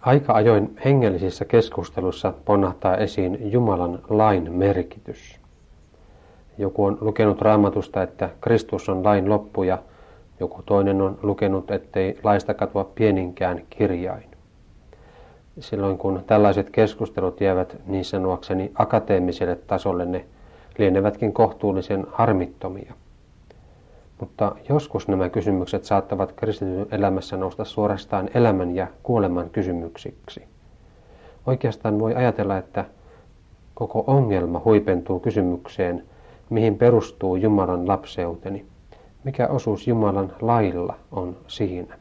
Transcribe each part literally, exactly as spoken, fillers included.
Aika ajoin hengellisissä keskusteluissa ponnahtaa esiin Jumalan lain merkitys. Joku on lukenut Raamatusta, että Kristus on lain loppu, ja joku toinen on lukenut, ettei laista katoa pieninkään kirjain. Silloin kun tällaiset keskustelut jäävät niin sanoakseni akateemiselle tasolle, ne lienevätkin kohtuullisen harmittomia. Mutta joskus nämä kysymykset saattavat kristityn elämässä nousta suorastaan elämän ja kuoleman kysymyksiksi. Oikeastaan voi ajatella, että koko ongelma huipentuu kysymykseen, mihin perustuu Jumalan lapseuteni, mikä osuus Jumalan lailla on siinä.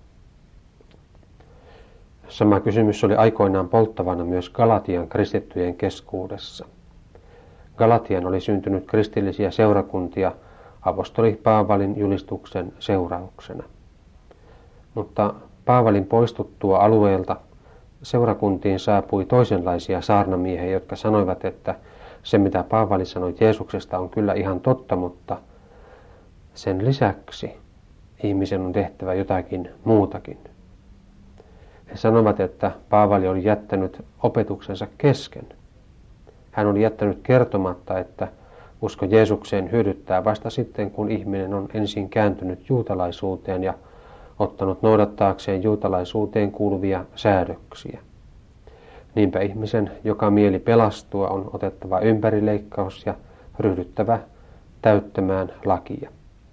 Sama kysymys oli aikoinaan polttavana myös Galatian kristittyjen keskuudessa. Galatian oli syntynyt kristillisiä seurakuntia apostoli Paavalin julistuksen seurauksena. Mutta Paavalin poistuttua alueelta seurakuntiin saapui toisenlaisia saarnamiehiä, jotka sanoivat, että se mitä Paavali sanoi Jeesuksesta on kyllä ihan totta, mutta sen lisäksi ihmisen on tehtävä jotakin muutakin. He sanovat, että Paavali oli jättänyt opetuksensa kesken. Hän oli jättänyt kertomatta, että usko Jeesukseen hyödyttää vasta sitten, kun ihminen on ensin kääntynyt juutalaisuuteen ja ottanut noudattaakseen juutalaisuuteen kuuluvia säädöksiä. Niinpä ihmisen, joka mieli pelastua, on otettava ympärileikkaus ja ryhdyttävä täyttämään lakia.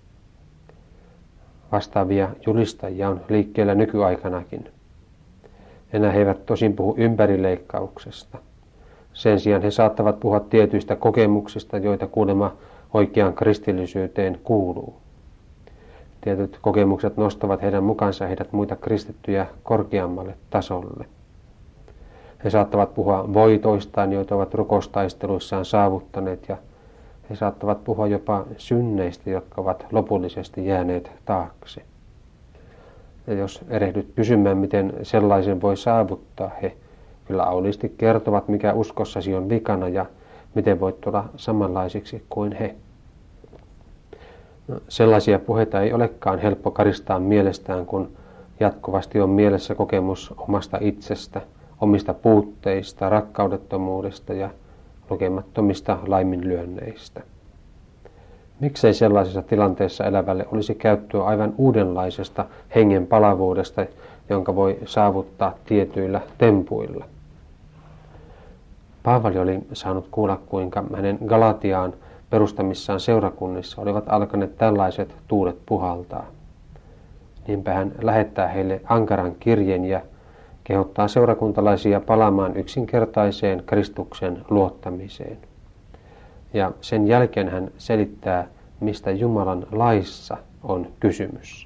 Vastaavia julistajia on liikkeellä nykyaikanakin. Enää he eivät tosin puhu ympärileikkauksesta. Sen sijaan he saattavat puhua tietyistä kokemuksista, joita kuulemma oikeaan kristillisyyteen kuuluu. Tietyt kokemukset nostavat heidän mukansa heidät muita kristittyjä korkeammalle tasolle. He saattavat puhua voitoistaan, joita ovat rukostaisteluissaan saavuttaneet, ja he saattavat puhua jopa synneistä, jotka ovat lopullisesti jääneet taakse. Ja jos erehdyt kysymään, miten sellaisen voi saavuttaa, he kyllä auliisti kertovat, mikä uskossasi on vikana ja miten voit tulla samanlaisiksi kuin he. No, sellaisia puheita ei olekaan helppo karistaa mielestään, kun jatkuvasti on mielessä kokemus omasta itsestä, omista puutteista, rakkaudettomuudesta ja lukemattomista laiminlyönneistä. Miksei sellaisessa tilanteessa elävälle olisi käyttöä aivan uudenlaisesta hengen palavuudesta, jonka voi saavuttaa tietyillä tempuilla? Paavali oli saanut kuulla, kuinka hänen Galatiaan perustamissaan seurakunnissa olivat alkaneet tällaiset tuulet puhaltaa. Niinpä hän lähettää heille ankaran kirjeen ja kehottaa seurakuntalaisia palaamaan yksinkertaiseen Kristuksen luottamiseen. Ja sen jälkeen hän selittää, mistä Jumalan laissa on kysymys.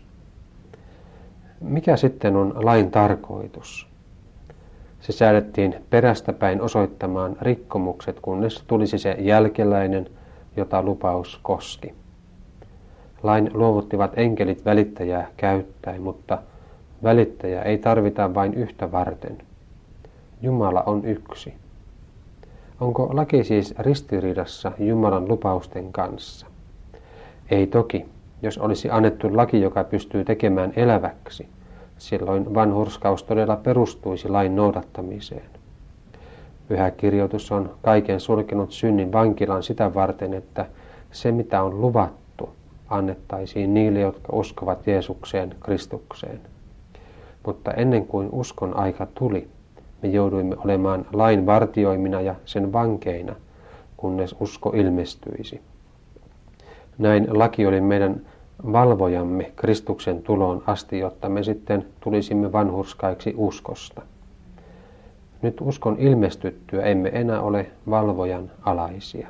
Mikä sitten on lain tarkoitus? Se säädettiin perästäpäin osoittamaan rikkomukset, kunnes tulisi se jälkeläinen, jota lupaus koski. Lain luovuttivat enkelit välittäjää käyttäen, mutta välittäjä ei tarvita vain yhtä varten. Jumala on yksi. Onko laki siis ristiriidassa Jumalan lupausten kanssa? Ei toki, jos olisi annettu laki, joka pystyy tekemään eläväksi. Silloin vanhurskaus todella perustuisi lain noudattamiseen. Pyhä kirjoitus on kaiken sulkenut synnin vankilaan sitä varten, että se mitä on luvattu annettaisiin niille, jotka uskovat Jeesukseen, Kristukseen. Mutta ennen kuin uskon aika tuli, me jouduimme olemaan lain vartioimina ja sen vankeina, kunnes usko ilmestyisi. Näin laki oli meidän valvojamme Kristuksen tuloon asti, jotta me sitten tulisimme vanhurskaiksi uskosta. Nyt uskon ilmestyttyä emme enää ole valvojan alaisia.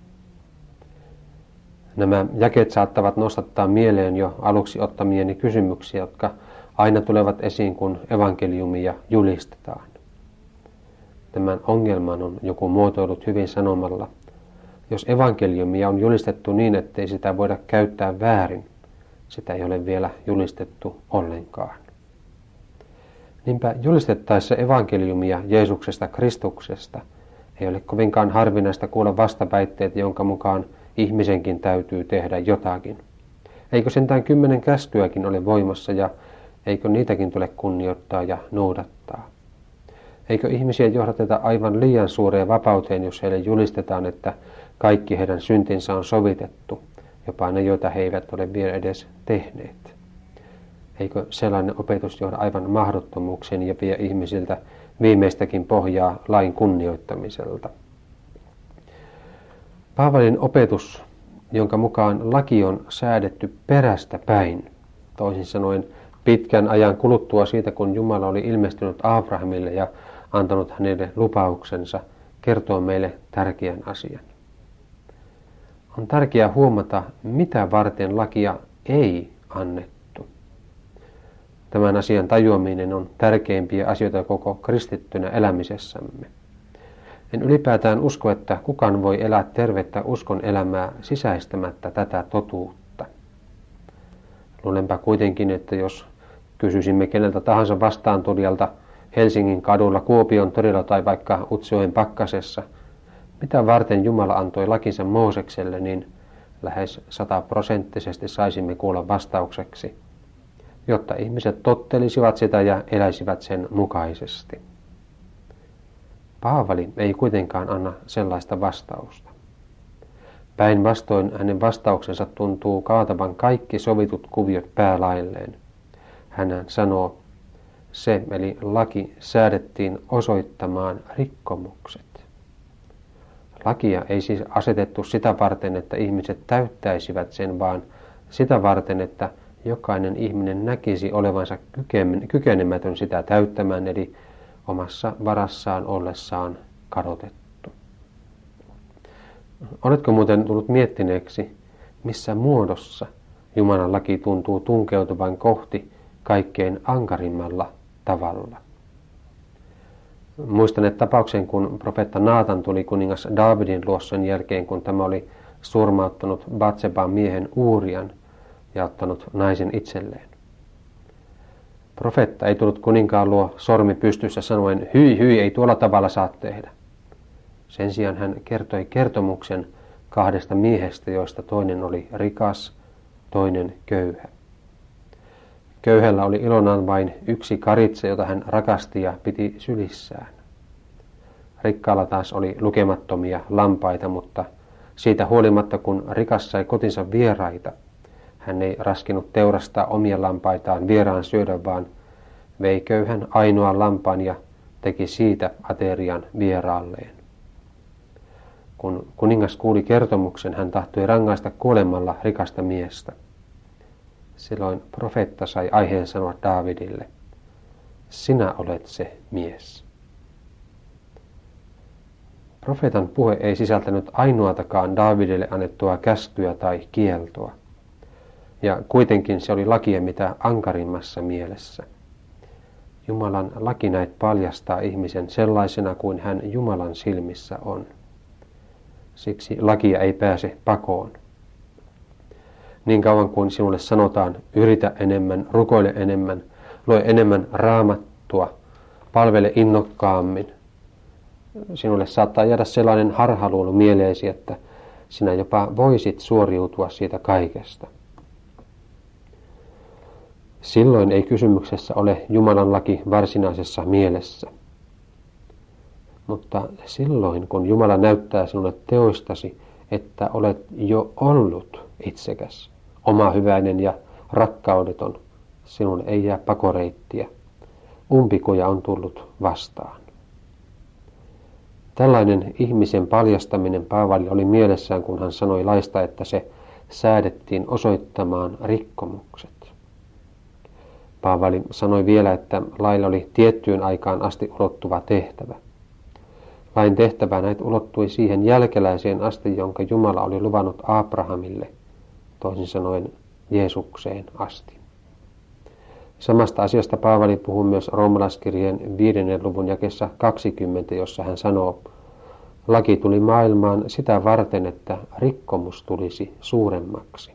Nämä jakeet saattavat nostattaa mieleen jo aluksi ottamieni kysymyksiä, jotka aina tulevat esiin, kun evankeliumia julistetaan. Tämän ongelman on joku muotoillut hyvin sanomalla: jos evankeliumia on julistettu niin, ettei sitä voida käyttää väärin, sitä ei ole vielä julistettu ollenkaan. Niinpä julistettaessa evankeliumia Jeesuksesta Kristuksesta ei ole kovinkaan harvinaista kuulla vastaväitteet, jonka mukaan ihmisenkin täytyy tehdä jotakin. Eikö sentään kymmenen käskyäkin ole voimassa ja eikö niitäkin tule kunnioittaa ja noudattaa? Eikö ihmisiä johdateta aivan liian suureen vapauteen, jos heille julistetaan, että kaikki heidän syntinsä on sovitettu, jopa ne, joita he eivät ole vielä edes tehneet? Eikö sellainen opetus johda aivan mahdottomuuksien ja vie ihmisiltä viimeistäkin pohjaa lain kunnioittamiselta? Paavalin opetus, jonka mukaan laki on säädetty perästä päin, toisin sanoen pitkän ajan kuluttua siitä, kun Jumala oli ilmestynyt Abrahamille ja antanut hänelle lupauksensa, kertoo meille tärkeän asian. On tärkeää huomata, mitä varten lakia ei annettu. Tämän asian tajuaminen on tärkeimpiä asioita koko kristittynä elämisessämme. En ylipäätään usko, että kukaan voi elää tervettä uskon elämää sisäistämättä tätä totuutta. Luulenpa kuitenkin, että jos kysyisimme keneltä tahansa vastaantulijalta Helsingin kadulla, Kuopion torilla tai vaikka Utsjoen pakkasessa, mitä varten Jumala antoi lakinsa Moosekselle, niin lähes sataprosenttisesti saisimme kuulla vastaukseksi, jotta ihmiset tottelisivat sitä ja eläisivät sen mukaisesti. Paavali ei kuitenkaan anna sellaista vastausta. Päinvastoin hänen vastauksensa tuntuu kaatavan kaikki sovitut kuviot päälailleen. Hän sanoo, se eli laki säädettiin osoittamaan rikkomukset. Lakia ei siis asetettu sitä varten, että ihmiset täyttäisivät sen, vaan sitä varten, että jokainen ihminen näkisi olevansa kykenemätön sitä täyttämään, eli omassa varassaan ollessaan kadotettu. Oletko muuten tullut miettineeksi, missä muodossa Jumalan laki tuntuu tunkeutuvan kohti kaikkein ankarimmalla tavalla? Muistan tapauksen, kun profeetta Naatan tuli kuningas Daavidin luo sen jälkeen, kun tämä oli surmauttanut Batseban miehen Uurian ja ottanut naisen itselleen. Profeetta ei tullut kuninkaan luo sormi pystyssä sanoen, hyi hyi, ei tuolla tavalla saa tehdä. Sen sijaan hän kertoi kertomuksen kahdesta miehestä, joista toinen oli rikas, toinen köyhä. Köyhällä oli ilonaan vain yksi karitse, jota hän rakasti ja piti sylissään. Rikkaalla taas oli lukemattomia lampaita, mutta siitä huolimatta, kun rikas sai kotinsa vieraita, hän ei raskinut teurastaa omia lampaitaan vieraan syödä, vaan vei köyhän ainoan lampaan ja teki siitä aterian vieraalleen. Kun kuningas kuuli kertomuksen, hän tahtoi rangaista kuolemalla rikasta miestä. Silloin profeetta sai aiheen sanoa Daavidille, sinä olet se mies. Profeetan puhe ei sisältänyt ainoatakaan Daavidille annettua käskyä tai kieltoa. Ja kuitenkin se oli lakia mitä ankarimmassa mielessä. Jumalan laki näet paljastaa ihmisen sellaisena kuin hän Jumalan silmissä on. Siksi lakia ei pääse pakoon. Niin kauan kuin sinulle sanotaan, yritä enemmän, rukoile enemmän, lue enemmän raamattua, palvele innokkaammin. Sinulle saattaa jäädä sellainen harhaluulo mieleesi, että sinä jopa voisit suoriutua siitä kaikesta. Silloin ei kysymyksessä ole Jumalan laki varsinaisessa mielessä. Mutta silloin, kun Jumala näyttää sinulle teoistasi, että olet jo ollut itsekäs, omahyväinen ja rakkaudeton, sinulle ei jää pakoreittiä. Umpikuja on tullut vastaan. Tällainen ihmisen paljastaminen Paavali oli mielessään, kun hän sanoi laista, että se säädettiin osoittamaan rikkomukset. Paavali sanoi vielä, että lailla oli tiettyyn aikaan asti ulottuva tehtävä. Lain tehtävä näet ulottui siihen jälkeläiseen asti, jonka Jumala oli luvannut Abrahamille, toisin sanoen Jeesukseen asti. Samasta asiasta Paavali puhuu myös roomalaiskirjeen viidennen luvun jakeessa kaksikymmentä, jossa hän sanoo, laki tuli maailmaan sitä varten, että rikkomus tulisi suuremmaksi.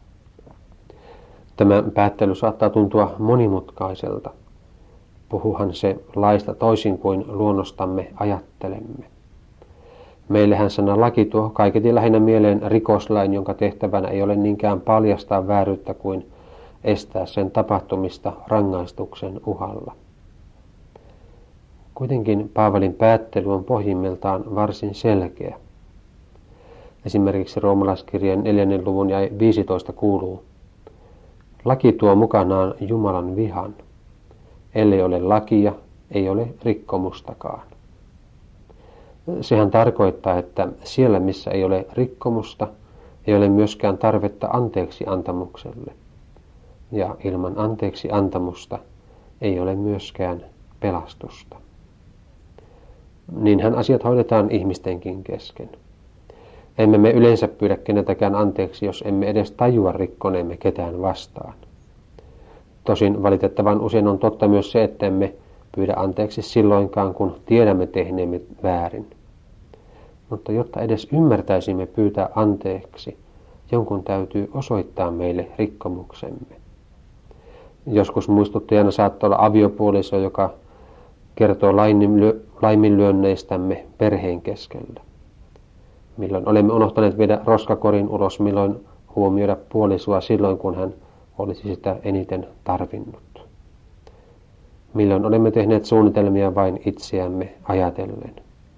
Tämä päättely saattaa tuntua monimutkaiselta. Puhuhan se laista toisin kuin luonnostamme ajattelemme. Meillähän sana laki tuo kaiketi lähinnä mieleen rikoslain, jonka tehtävänä ei ole niinkään paljastaa vääryyttä kuin estää sen tapahtumista rangaistuksen uhalla. Kuitenkin Paavalin päättely on pohjimmiltaan varsin selkeä. Esimerkiksi roomalaiskirjeen neljännen luvun ja viisitoista kuuluu: laki tuo mukanaan Jumalan vihan. Ellei ole lakia, ei ole rikkomustakaan. Sehän tarkoittaa, että siellä missä ei ole rikkomusta, ei ole myöskään tarvetta anteeksi antamukselle. Ja ilman anteeksi antamusta ei ole myöskään pelastusta. Niinhän asiat hoidetaan ihmistenkin kesken. Emme me yleensä pyydä keneltäkään anteeksi, jos emme edes tajua rikkoneemme ketään vastaan. Tosin valitettavan usein on totta myös se, että emme pyydä anteeksi silloinkaan, kun tiedämme tehneemme väärin. Mutta jotta edes ymmärtäisimme pyytää anteeksi, jonkun täytyy osoittaa meille rikkomuksemme. Joskus muistuttajana saattaa olla aviopuoliso, joka kertoo laiminlyönneistämme perheen keskellä. Milloin olemme unohtaneet viedä roskakorin ulos, milloin huomioida puolisoa silloin, kun hän olisi sitä eniten tarvinnut. Milloin olemme tehneet suunnitelmia vain itseämme ajatellen.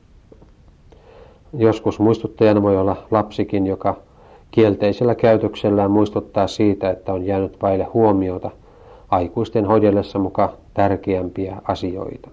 Joskus muistuttajana voi olla lapsikin, joka kielteisellä käytöksellään muistuttaa siitä, että on jäänyt vaille huomiota aikuisten hoidellessa muka tärkeämpiä asioita.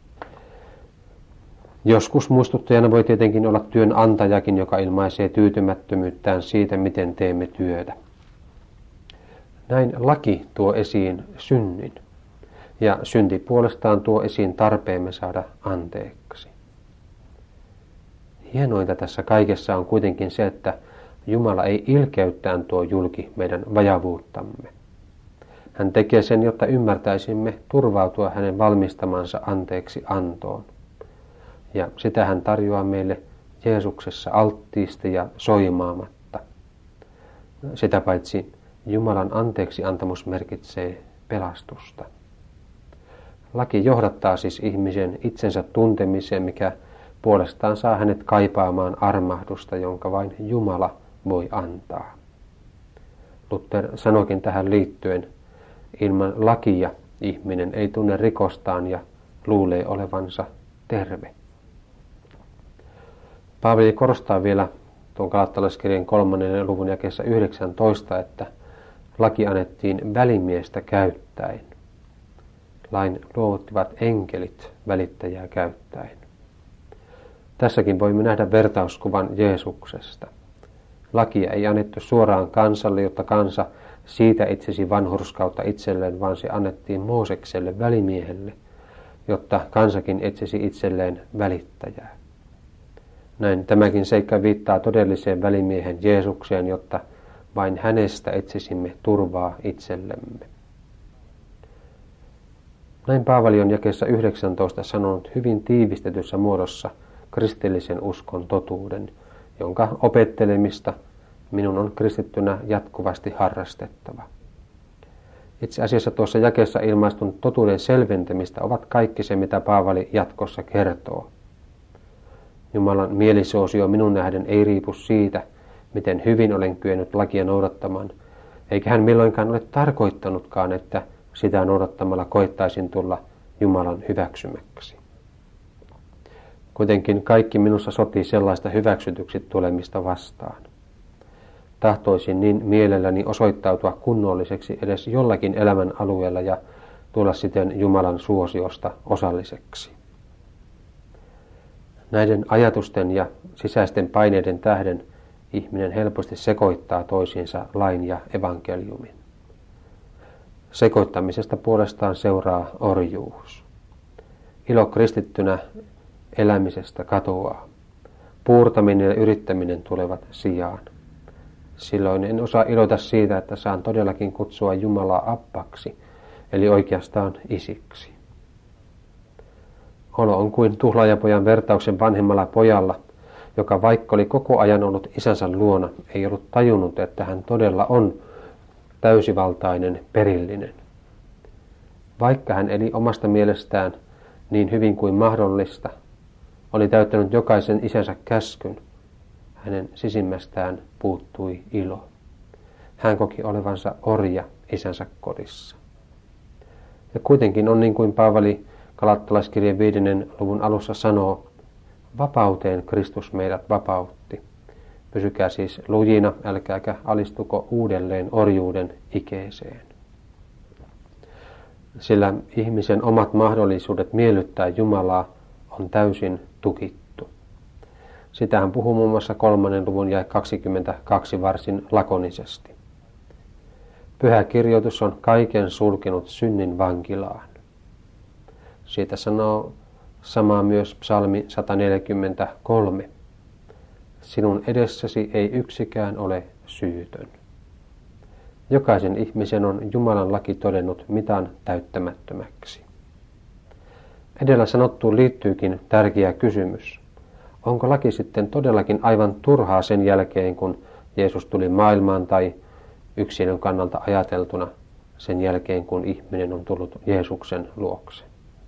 Joskus muistuttajana voi tietenkin olla työnantajakin, joka ilmaisee tyytymättömyyttään siitä, miten teemme työtä. Näin laki tuo esiin synnin, ja synti puolestaan tuo esiin tarpeemme saada anteeksi. Hienointa tässä kaikessa on kuitenkin se, että Jumala ei ilkeyttään tuo julki meidän vajavuuttamme. Hän tekee sen, jotta ymmärtäisimme turvautua hänen valmistamansa anteeksi antoon. Ja sitä hän tarjoaa meille Jeesuksessa alttiisti ja soimaamatta. Sitä paitsi Jumalan anteeksi antamus merkitsee pelastusta. Laki johdattaa siis ihmisen itsensä tuntemiseen, mikä puolestaan saa hänet kaipaamaan armahdusta, jonka vain Jumala voi antaa. Luther sanoikin tähän liittyen: ilman lakia ihminen ei tunne rikostaan ja luulee olevansa terve. Paavali korostaa vielä tuon Galattalaiskirjan kolmannen luvun jakeessa yhdeksäntoista, että laki annettiin välimiestä käyttäen. Lain luovuttivat enkelit välittäjää käyttäen. Tässäkin voimme nähdä vertauskuvan Jeesuksesta. Lakia ei annettu suoraan kansalle, jotta kansa siitä itsesi vanhurskautta itselleen, vaan se annettiin Moosekselle välimiehelle, jotta kansakin etsisi itselleen välittäjää. Näin tämäkin seikka viittaa todelliseen välimiehen Jeesukseen, jotta vain hänestä etsisimme turvaa itsellemme. Näin Paavali on jakeessa yhdeksäntoista sanonut hyvin tiivistetyssä muodossa kristillisen uskon totuuden, jonka opettelemista minun on kristittynä jatkuvasti harrastettava. Itse asiassa tuossa jakeessa ilmaistun totuuden selventämistä ovat kaikki se, mitä Paavali jatkossa kertoo. Jumalan mielisuosio minun nähden ei riipu siitä, miten hyvin olen kyennyt lakia noudattamaan, eikä hän milloinkaan ole tarkoittanutkaan, että sitä noudattamalla koettaisin tulla Jumalan hyväksymäksi. Kuitenkin kaikki minussa sotii sellaista hyväksytyksi tulemista vastaan. Tahtoisin niin mielelläni osoittautua kunnolliseksi edes jollakin elämän alueella ja tulla siten Jumalan suosiosta osalliseksi. Näiden ajatusten ja sisäisten paineiden tähden ihminen helposti sekoittaa toisiinsa lain ja evankeliumin. Sekoittamisesta puolestaan seuraa orjuus. Ilo kristittynä elämisestä katoaa. Puurtaminen ja yrittäminen tulevat sijaan. Silloin en osaa iloita siitä, että saan todellakin kutsua Jumalaa appaksi, eli oikeastaan isiksi. Olo on kuin tuhlaajapojan vertauksen vanhemmalla pojalla, joka vaikka oli koko ajan ollut isänsä luona, ei ollut tajunnut, että hän todella on täysivaltainen perillinen. Vaikka hän eli omasta mielestään niin hyvin kuin mahdollista, oli täyttänyt jokaisen isänsä käskyn, hänen sisimmästään puuttui ilo. Hän koki olevansa orja isänsä kodissa. Ja kuitenkin on niin kuin Paavali Galattalaiskirjeen viidennen luvun alussa sanoo, vapauteen Kristus meidät vapautti. Pysykää siis lujina, älkääkä alistuko uudelleen orjuuden ikeeseen. Sillä ihmisen omat mahdollisuudet miellyttää Jumalaa on täysin tukittu. Sitä hän puhuu muun muassa kolmannen luvun jae kaksikymmentäkaksi varsin lakonisesti. Pyhä kirjoitus on kaiken sulkenut synnin vankilaan. Siitä sanoo samaa myös psalmi sata neljäkymmentäkolme. Sinun edessäsi ei yksikään ole syytön. Jokaisen ihmisen on Jumalan laki todennut mitan täyttämättömäksi. Edellä sanottuun liittyykin tärkeä kysymys. Onko laki sitten todellakin aivan turhaa sen jälkeen, kun Jeesus tuli maailmaan, tai yksilön kannalta ajateltuna sen jälkeen, kun ihminen on tullut Jeesuksen luokse?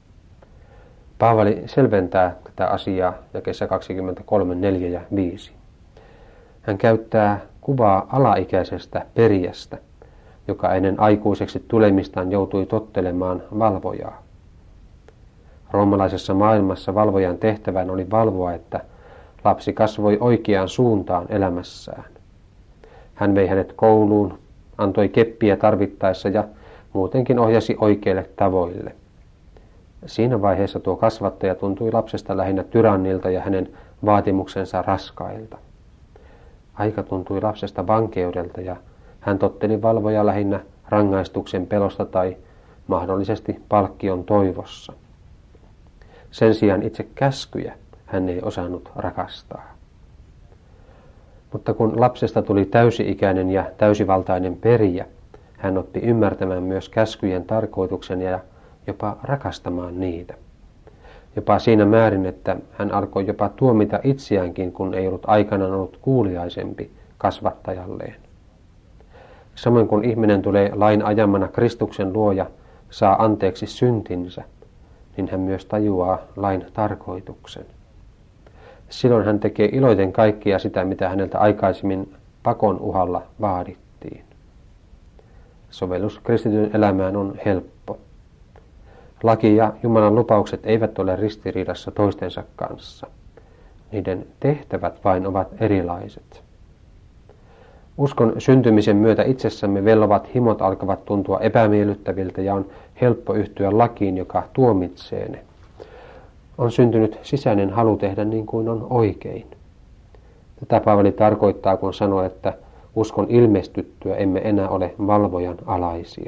Paavali selventää tätä asiaa jakeissa kaksikymmentäkolme, neljä ja viisi. Hän käyttää kuvaa alaikäisestä perijästä, joka ennen aikuiseksi tulemistaan joutui tottelemaan valvojaa. Roomalaisessa maailmassa valvojan tehtävän oli valvoa, että lapsi kasvoi oikeaan suuntaan elämässään. Hän vei hänet kouluun, antoi keppiä tarvittaessa ja muutenkin ohjasi oikeille tavoille. Siinä vaiheessa tuo kasvattaja tuntui lapsesta lähinnä tyrannilta ja hänen vaatimuksensa raskailta. Aika tuntui lapsesta vankeudelta ja hän totteli valvoja lähinnä rangaistuksen pelosta tai mahdollisesti palkkion toivossa. Sen sijaan itse käskyjä hän ei osannut rakastaa. Mutta kun lapsesta tuli täysi-ikäinen ja täysivaltainen perijä, hän oppi ymmärtämään myös käskyjen tarkoituksen ja jopa rakastamaan niitä. Jopa siinä määrin, että hän alkoi jopa tuomita itseäänkin, kun ei ollut aikanaan ollut kuuliaisempi kasvattajalleen. Samoin kun ihminen tulee lain ajamana Kristuksen luo ja saa anteeksi syntinsä, niin hän myös tajuaa lain tarkoituksen. Silloin hän tekee iloiten kaikkia sitä, mitä häneltä aikaisemmin pakon uhalla vaadittiin. Sovellus kristityn elämään on helppo. Laki ja Jumalan lupaukset eivät ole ristiriidassa toistensa kanssa. Niiden tehtävät vain ovat erilaiset. Uskon syntymisen myötä itsessämme vellovat himot alkavat tuntua epämiellyttäviltä ja on helppo yhtyä lakiin, joka tuomitsee ne. On syntynyt sisäinen halu tehdä niin kuin on oikein. Tätä Paavali tarkoittaa, kun sanoo, että uskon ilmestyttyä emme enää ole valvojan alaisia.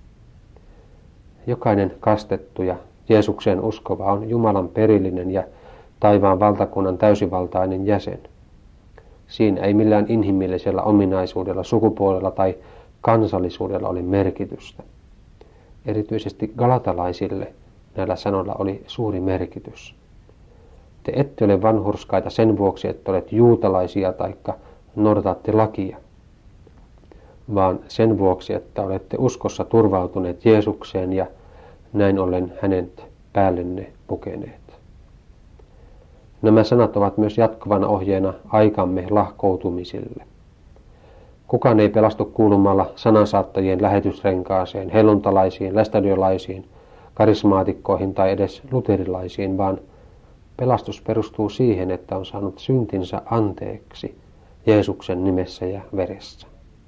Jokainen kastettu ja Jeesukseen uskova on Jumalan perillinen ja taivaan valtakunnan täysivaltainen jäsen. Siinä ei millään inhimillisellä ominaisuudella, sukupuolella tai kansallisuudella ole merkitystä. Erityisesti galatalaisille näillä sanoilla oli suuri merkitys. Te ette ole vanhurskaita sen vuoksi, että olet juutalaisia tai noudataatte lakia, vaan sen vuoksi, että olette uskossa turvautuneet Jeesukseen ja näin ollen hänet päällenne pukeneet. Nämä sanat ovat myös jatkuvana ohjeena aikamme lahkoutumisille. Kukaan ei pelastu kuulumalla sanansaattajien lähetysrenkaaseen, helluntalaisiin, lästadiolaisiin, karismaatikkoihin tai edes luterilaisiin, vaan pelastus perustuu siihen, että on saanut syntinsä anteeksi Jeesuksen nimessä ja veressä.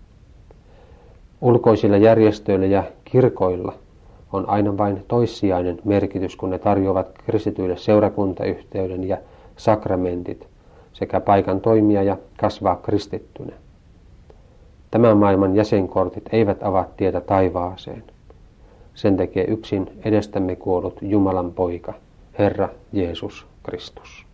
Ulkoisilla järjestöillä ja kirkoilla on aina vain toissijainen merkitys, kun ne tarjoavat kristityille seurakuntayhteyden ja sakramentit sekä paikan toimia ja kasvaa kristittynä. Tämän maailman jäsenkortit eivät avaa tietä taivaaseen. Sen tekee yksin edestämme kuollut Jumalan poika, Herra Jeesus Kristus.